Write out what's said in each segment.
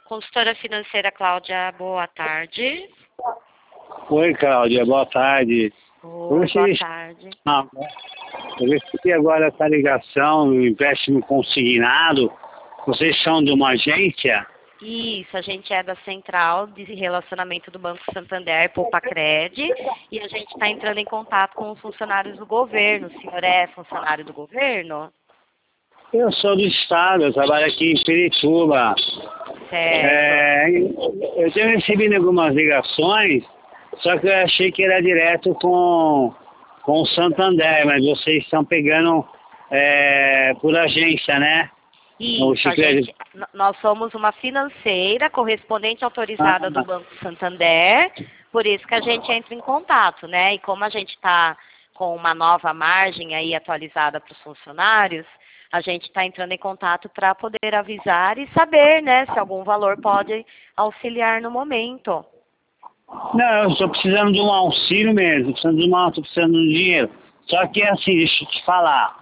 Consultora financeira Cláudia, boa tarde. Oi, Cláudia, boa tarde. Oi, boa tarde. Eu recebi agora essa ligação do empréstimo consignado. Vocês são de uma agência? Isso, a gente é da Central de Relacionamento do Banco Santander, Poupa-Cred, e a gente está entrando em contato com os funcionários do governo. O senhor é funcionário do governo? Eu sou do Estado, eu trabalho aqui em Pirituba. Certo. Eu tenho recebido algumas ligações, só que eu achei que era direto com o Santander, mas vocês estão pegando por agência, né? Isso, nós somos uma financeira correspondente autorizada do Banco Santander, por isso que a gente entra em contato, né? E como a gente está com uma nova margem aí atualizada para os funcionários, a gente está entrando em contato para poder avisar e saber, né, se algum valor pode auxiliar no momento. Não, eu estou precisando de um auxílio mesmo, estou precisando de um dinheiro. Só que assim, deixa eu te falar.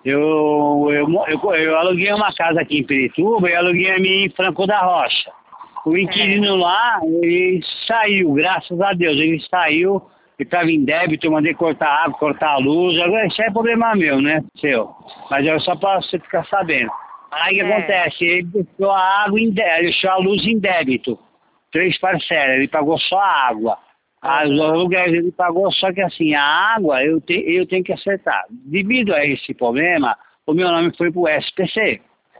Eu aluguei uma casa aqui em Pirituba e aluguei a minha em Franco da Rocha. O inquilino lá, ele saiu, graças a Deus, ele saiu, ele estava em débito, eu mandei cortar a água, cortar a luz, agora isso é problema meu, né, seu? Mas é só para você ficar sabendo. Aí o que acontece? Ele deixou a água deixou a luz em débito, 3 parcelas, ele pagou só a água. Os aluguéis ele pagou, só que assim, a água eu tenho que acertar. Devido a esse problema, o meu nome foi para o SPC.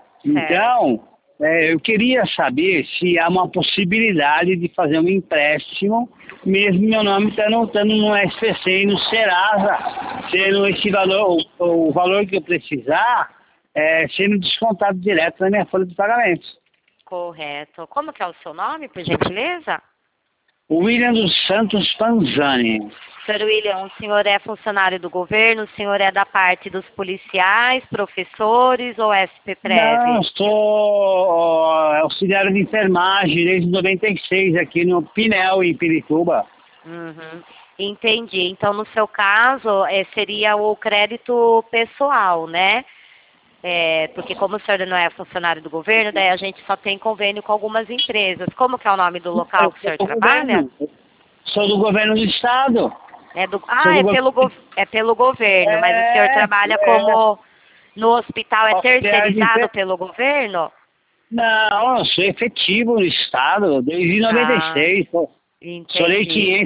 Então, eu queria saber se há uma possibilidade de fazer um empréstimo, mesmo meu nome estando no SPC e no Serasa, sendo esse valor, o valor que eu precisar, sendo descontado direto na minha folha de pagamento. Correto. Como que é o seu nome, por gentileza? William dos Santos Panzani. Sr. William, o senhor é funcionário do governo? O senhor é da parte dos policiais, professores ou SPPrev? Não, sou auxiliar de enfermagem desde 96 aqui no Pinel, em Pirituba. Uhum. Entendi. Então, no seu caso, seria o crédito pessoal, né? Porque como o senhor não é funcionário do governo, daí a gente só tem convênio com algumas empresas. Como que é o nome do local que o senhor trabalha? Sou do governo do estado. Pelo governo, mas o senhor trabalha como no hospital, terceirizado pelo governo? Não, eu sou efetivo no estado desde 96. Sou lei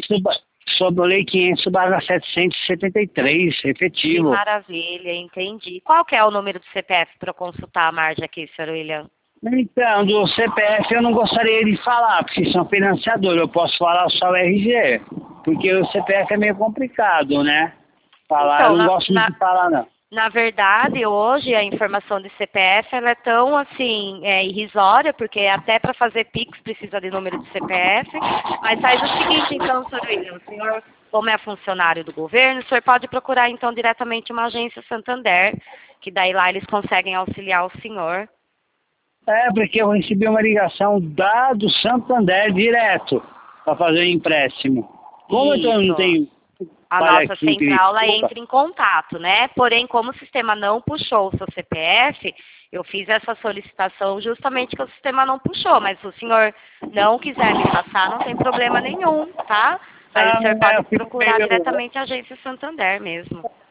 500/773, efetivo. Que maravilha, entendi. Qual que é o número do CPF para consultar a margem aqui, Sr. William? Então, do CPF eu não gostaria de falar, porque são financiadores. Eu posso falar só o RG, porque o CPF é meio complicado, né? Falar, eu não gosto muito de falar, não. Na verdade, hoje a informação de CPF ela é tão assim irrisória, porque até para fazer Pix precisa de número de CPF. Mas faz o seguinte, então, Sr. William, o senhor, como é funcionário do governo, o senhor pode procurar então diretamente uma agência Santander, que daí lá eles conseguem auxiliar o senhor. Porque eu recebi uma ligação do Santander direto para fazer um empréstimo. Como eu não tenho... A nossa central entra em contato, né? Porém, como o sistema não puxou o seu CPF, eu fiz essa solicitação justamente que o sistema não puxou. Mas se o senhor não quiser me passar, não tem problema nenhum, tá? Aí o senhor pode procurar diretamente a agência Santander mesmo.